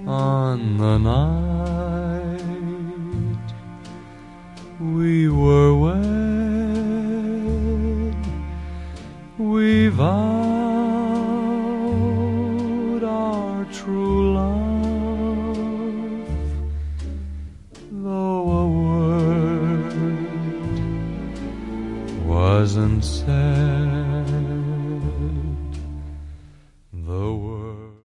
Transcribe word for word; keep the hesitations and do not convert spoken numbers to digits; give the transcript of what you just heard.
on the night we were wed, we vowed our true love, though a word wasn't said.